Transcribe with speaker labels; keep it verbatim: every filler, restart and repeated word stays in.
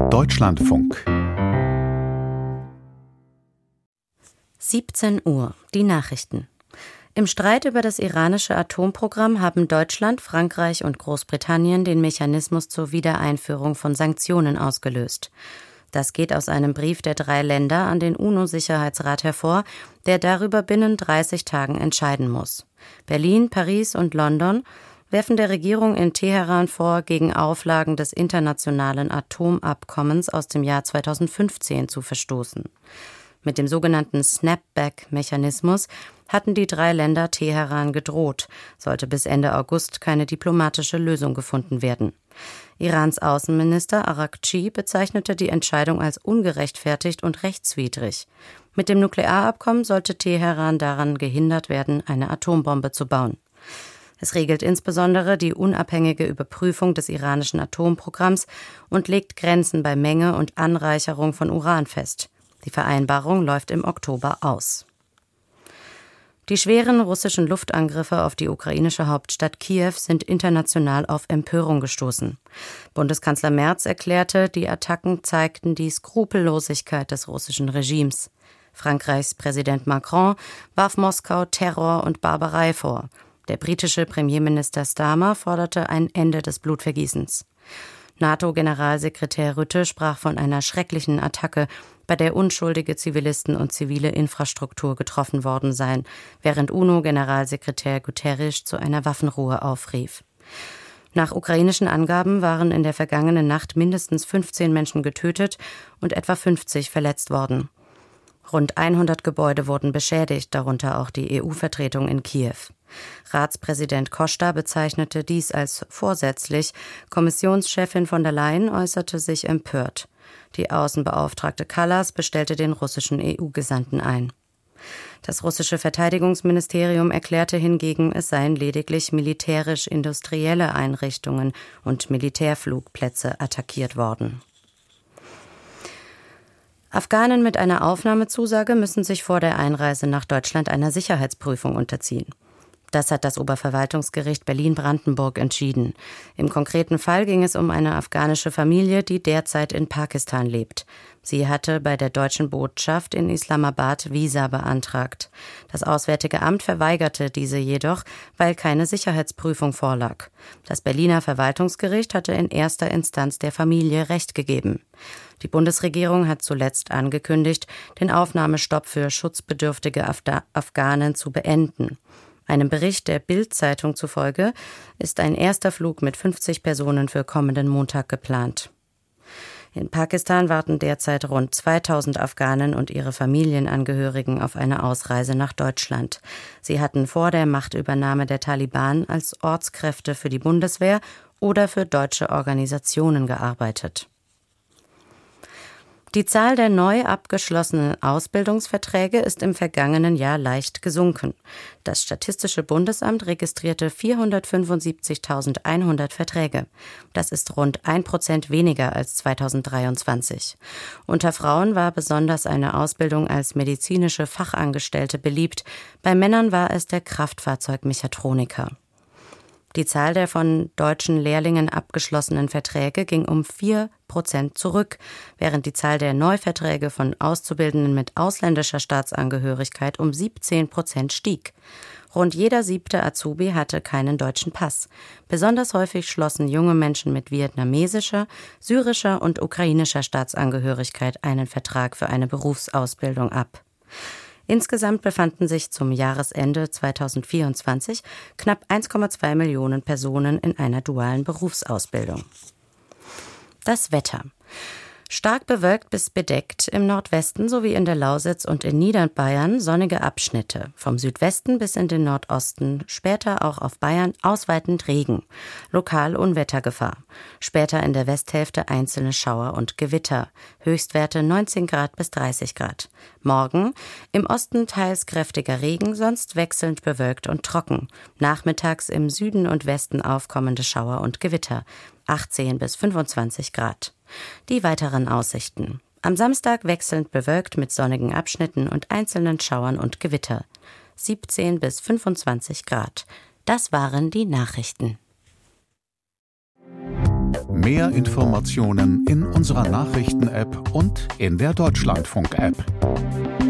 Speaker 1: Deutschlandfunk.
Speaker 2: siebzehn Uhr, die Nachrichten. Im Streit über das iranische Atomprogramm haben Deutschland, Frankreich und Großbritannien den Mechanismus zur Wiedereinführung von Sanktionen ausgelöst. Das geht aus einem Brief der drei Länder an den UNO-Sicherheitsrat hervor, der darüber binnen dreißig Tagen entscheiden muss. Berlin, Paris und London werfen der Regierung in Teheran vor, gegen Auflagen des internationalen Atomabkommens aus dem Jahr zweitausendfünfzehn zu verstoßen. Mit dem sogenannten Snapback-Mechanismus hatten die drei Länder Teheran gedroht, sollte bis Ende August keine diplomatische Lösung gefunden werden. Irans Außenminister Araghchi bezeichnete die Entscheidung als ungerechtfertigt und rechtswidrig. Mit dem Nuklearabkommen sollte Teheran daran gehindert werden, eine Atombombe zu bauen. Es regelt insbesondere die unabhängige Überprüfung des iranischen Atomprogramms und legt Grenzen bei Menge und Anreicherung von Uran fest. Die Vereinbarung läuft im Oktober aus. Die schweren russischen Luftangriffe auf die ukrainische Hauptstadt Kiew sind international auf Empörung gestoßen. Bundeskanzler Merz erklärte, die Attacken zeigten die Skrupellosigkeit des russischen Regimes. Frankreichs Präsident Macron warf Moskau Terror und Barbarei vor. Der britische Premierminister Starmer forderte ein Ende des Blutvergießens. NATO-Generalsekretär Rutte sprach von einer schrecklichen Attacke, bei der unschuldige Zivilisten und zivile Infrastruktur getroffen worden seien, während UNO-Generalsekretär Guterres zu einer Waffenruhe aufrief. Nach ukrainischen Angaben waren in der vergangenen Nacht mindestens fünfzehn Menschen getötet und etwa fünfzig verletzt worden. Rund hundert Gebäude wurden beschädigt, darunter auch die E U-Vertretung in Kiew. Ratspräsident Costa bezeichnete dies als vorsätzlich. Kommissionschefin von der Leyen äußerte sich empört. Die Außenbeauftragte Kallas bestellte den russischen E U-Gesandten ein. Das russische Verteidigungsministerium erklärte hingegen, es seien lediglich militärisch-industrielle Einrichtungen und Militärflugplätze attackiert worden. Afghanen mit einer Aufnahmezusage müssen sich vor der Einreise nach Deutschland einer Sicherheitsprüfung unterziehen. Das hat das Oberverwaltungsgericht Berlin-Brandenburg entschieden. Im konkreten Fall ging es um eine afghanische Familie, die derzeit in Pakistan lebt. Sie hatte bei der deutschen Botschaft in Islamabad Visa beantragt. Das Auswärtige Amt verweigerte diese jedoch, weil keine Sicherheitsprüfung vorlag. Das Berliner Verwaltungsgericht hatte in erster Instanz der Familie Recht gegeben. Die Bundesregierung hat zuletzt angekündigt, den Aufnahmestopp für schutzbedürftige Afda- Afghanen zu beenden. Einem Bericht der Bild-Zeitung zufolge ist ein erster Flug mit fünfzig Personen für kommenden Montag geplant. In Pakistan warten derzeit rund zweitausend Afghanen und ihre Familienangehörigen auf eine Ausreise nach Deutschland. Sie hatten vor der Machtübernahme der Taliban als Ortskräfte für die Bundeswehr oder für deutsche Organisationen gearbeitet. Die Zahl der neu abgeschlossenen Ausbildungsverträge ist im vergangenen Jahr leicht gesunken. Das Statistische Bundesamt registrierte vierhundertfünfundsiebzigtausendeinhundert Verträge. Das ist rund ein Prozent weniger als zweitausenddreiundzwanzig. Unter Frauen war besonders eine Ausbildung als medizinische Fachangestellte beliebt. Bei Männern war es der Kraftfahrzeugmechatroniker. Die Zahl der von deutschen Lehrlingen abgeschlossenen Verträge ging um vier Prozent zurück, während die Zahl der Neuverträge von Auszubildenden mit ausländischer Staatsangehörigkeit um siebzehn Prozent stieg. Rund jeder siebte Azubi hatte keinen deutschen Pass. Besonders häufig schlossen junge Menschen mit vietnamesischer, syrischer und ukrainischer Staatsangehörigkeit einen Vertrag für eine Berufsausbildung ab. Insgesamt befanden sich zum Jahresende zweitausendvierundzwanzig knapp eins Komma zwei Millionen Personen in einer dualen Berufsausbildung. Das Wetter. Stark bewölkt bis bedeckt, im Nordwesten sowie in der Lausitz und in Niederbayern sonnige Abschnitte. Vom Südwesten bis in den Nordosten, später auch auf Bayern ausweitend Regen. Lokal Unwettergefahr. Später in der Westhälfte einzelne Schauer und Gewitter. Höchstwerte neunzehn Grad bis dreißig Grad. Morgen im Osten teils kräftiger Regen, sonst wechselnd bewölkt und trocken. Nachmittags im Süden und Westen aufkommende Schauer und Gewitter. achtzehn bis fünfundzwanzig Grad. Die weiteren Aussichten. Am Samstag wechselnd bewölkt mit sonnigen Abschnitten und einzelnen Schauern und Gewitter. siebzehn bis fünfundzwanzig Grad. Das waren die Nachrichten.
Speaker 1: Mehr Informationen in unserer Nachrichten-App und in der Deutschlandfunk-App.